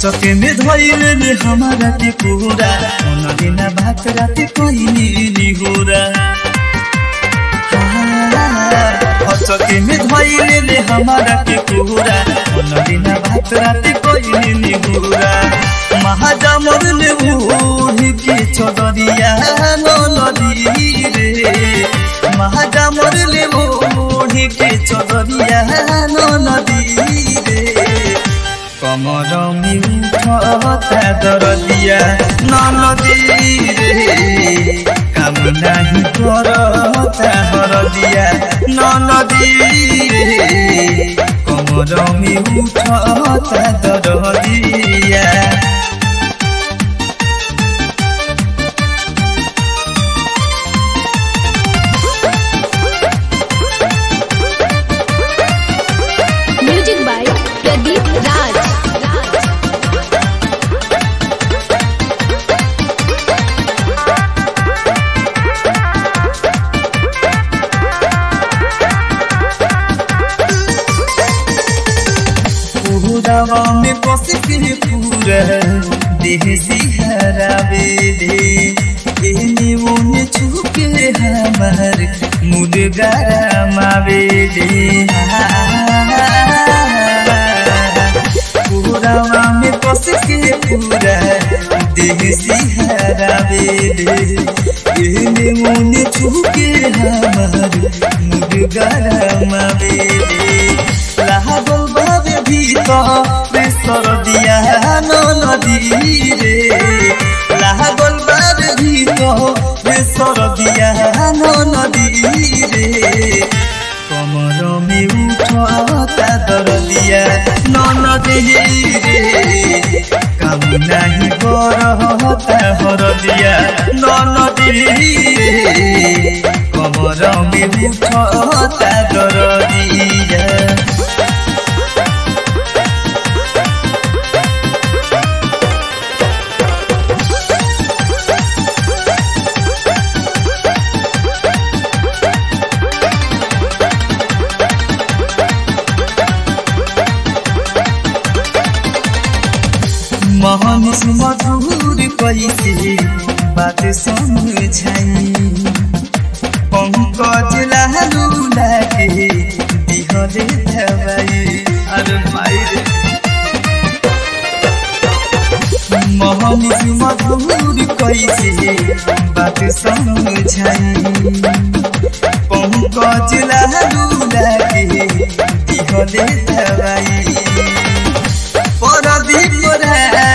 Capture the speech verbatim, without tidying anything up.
हसके में धइले हमारा के पूरा मन बिना बात रात कोई नी होरा हसके में धइले हमारा के पूरा मन बिना बात रात कोई नी होरा महाजमर ने भूल के चदरिया नदी रे महाजमर ले भूल के चदरिया नदी रे कमर मिठता दरदिया नदी रे काम नहीं करता हरदिया नदी रे कमर मिठता दरदिया पूरा में बस के पूरा देह सिहरावे दे एने ओने छुके हमार मुर्गा मावे दे पूरा में बस के पूरा देह सिहरावे दे एने ओने छुके हमार मुर्गा मावे दे लागल बाबे भीतर सरदिया नदी रे लागल बाबे भीतर सरदिया नदी रे कमर में उठता दरदिया नदी रे काम नहीं करता हरदिया नदी रे कमर में उठता दरदिया महनिस मधुर कैसे बात समझाई पंकज लालू लागे दिहले दवाई अरे माई महनिस मधुर कैसे बात समझाई पंकज लालू लागे दिहले दवाई परदीप